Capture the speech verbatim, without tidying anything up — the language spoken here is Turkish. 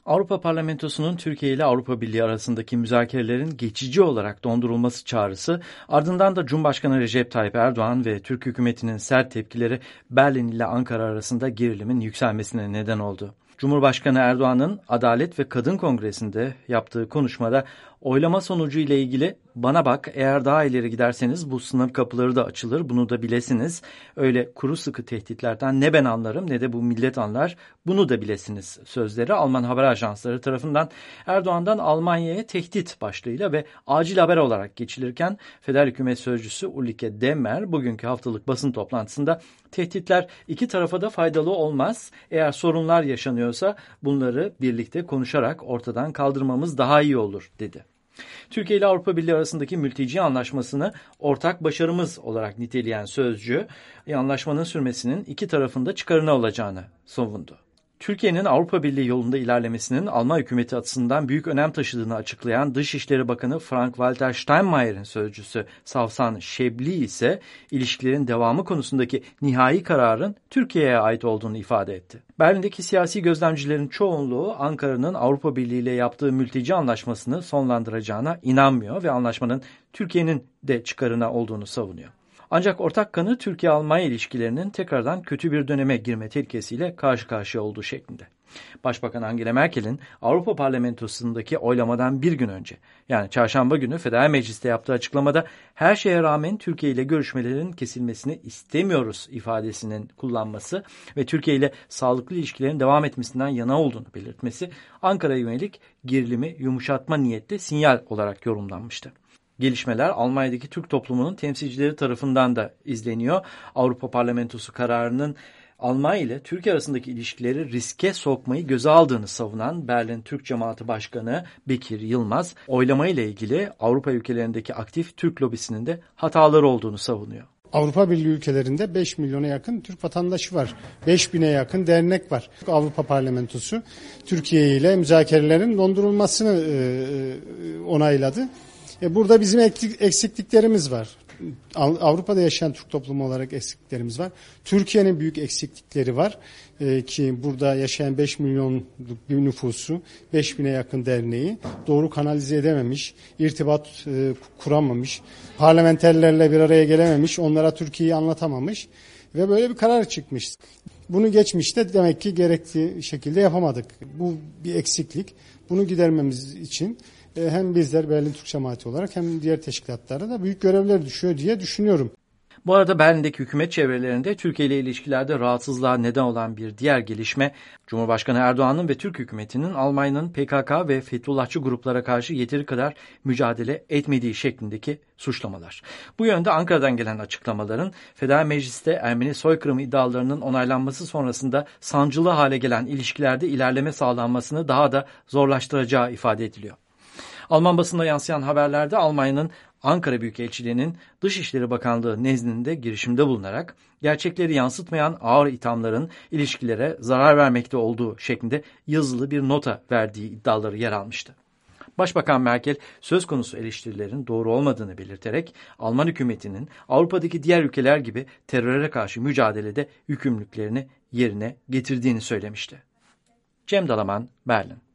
Avrupa Parlamentosu'nun Türkiye ile Avrupa Birliği arasındaki müzakerelerin geçici olarak dondurulması çağrısı, ardından da Cumhurbaşkanı Recep Tayyip Erdoğan ve Türk hükümetinin sert tepkileri Berlin ile Ankara arasında gerilimin yükselmesine neden oldu. Cumhurbaşkanı Erdoğan'ın Adalet ve Kadın Kongresi'nde yaptığı konuşmada oylama sonucu ile ilgili "Bana bak, eğer daha ileri giderseniz bu sınır kapıları da açılır, bunu da bilesiniz. Öyle kuru sıkı tehditlerden ne ben anlarım ne de bu millet anlar, bunu da bilesiniz" sözleri Alman haber ajansları tarafından Erdoğan'dan Almanya'ya tehdit başlığıyla ve acil haber olarak geçilirken Federal Hükümet Sözcüsü Ulrike Demmer bugünkü haftalık basın toplantısında tehditler iki tarafa da faydalı olmaz. Eğer sorunlar yaşanıyorsa bunları birlikte konuşarak ortadan kaldırmamız daha iyi olur dedi. Türkiye ile Avrupa Birliği arasındaki mülteci anlaşmasını ortak başarımız olarak niteleyen sözcü, anlaşmanın sürmesinin iki tarafında çıkarına olacağını savundu. Türkiye'nin Avrupa Birliği yolunda ilerlemesinin Alman hükümeti açısından büyük önem taşıdığını açıklayan Dışişleri Bakanı Frank-Walter Steinmeier'in sözcüsü Savsan Şebli ise ilişkilerin devamı konusundaki nihai kararın Türkiye'ye ait olduğunu ifade etti. Berlin'deki siyasi gözlemcilerin çoğunluğu Ankara'nın Avrupa Birliği ile yaptığı mülteci anlaşmasını sonlandıracağına inanmıyor ve anlaşmanın Türkiye'nin de çıkarına olduğunu savunuyor. Ancak ortak kanı Türkiye-Almanya ilişkilerinin tekrardan kötü bir döneme girme tehlikesiyle karşı karşıya olduğu şeklinde. Başbakan Angela Merkel'in Avrupa Parlamentosu'ndaki oylamadan bir gün önce, yani çarşamba günü Federal Meclis'te yaptığı açıklamada her şeye rağmen Türkiye ile görüşmelerin kesilmesini istemiyoruz ifadesinin kullanması ve Türkiye ile sağlıklı ilişkilerin devam etmesinden yana olduğunu belirtmesi Ankara'ya yönelik gerilimi yumuşatma niyetli sinyal olarak yorumlanmıştı. Gelişmeler Almanya'daki Türk toplumunun temsilcileri tarafından da izleniyor. Avrupa Parlamentosu kararının Almanya ile Türkiye arasındaki ilişkileri riske sokmayı göze aldığını savunan Berlin Türk Cemaati Başkanı Bekir Yılmaz, oylama ile ilgili Avrupa ülkelerindeki aktif Türk lobisinin de hataları olduğunu savunuyor. Avrupa Birliği ülkelerinde beş milyona yakın Türk vatandaşı var. beş bine yakın dernek var. Avrupa Parlamentosu Türkiye ile müzakerelerin dondurulmasını onayladı. Burada bizim eksikliklerimiz var. Avrupa'da yaşayan Türk toplumu olarak eksikliklerimiz var. Türkiye'nin büyük eksiklikleri var. Ee, ki burada yaşayan beş milyonluk bir nüfusu, beş bine yakın derneği doğru kanalize edememiş, irtibat e, kuramamış, parlamenterlerle bir araya gelememiş, onlara Türkiye'yi anlatamamış ve böyle bir karar çıkmış. Bunu geçmişte demek ki gerektiği şekilde yapamadık. Bu bir eksiklik. Bunu gidermemiz için hem bizler Berlin Türk Cemaati olarak hem diğer teşkilatlara da büyük görevler düşüyor diye düşünüyorum. Bu arada Berlin'deki hükümet çevrelerinde Türkiye ile ilişkilerde rahatsızlığa neden olan bir diğer gelişme, Cumhurbaşkanı Erdoğan'ın ve Türk hükümetinin Almanya'nın P K K ve Fethullahçı gruplara karşı yeteri kadar mücadele etmediği şeklindeki suçlamalar. Bu yönde Ankara'dan gelen açıklamaların Federal Meclis'te Ermeni soykırımı iddialarının onaylanması sonrasında sancılı hale gelen ilişkilerde ilerleme sağlanmasını daha da zorlaştıracağı ifade ediliyor. Alman basında yansıyan haberlerde Almanya'nın Ankara Büyükelçiliği'nin Dışişleri Bakanlığı nezdinde girişimde bulunarak gerçekleri yansıtmayan ağır ithamların ilişkilere zarar vermekte olduğu şeklinde yazılı bir nota verdiği iddiaları yer almıştı. Başbakan Merkel söz konusu eleştirilerin doğru olmadığını belirterek Alman hükümetinin Avrupa'daki diğer ülkeler gibi teröre karşı mücadelede yükümlülüklerini yerine getirdiğini söylemişti. Cem Dalaman, Berlin.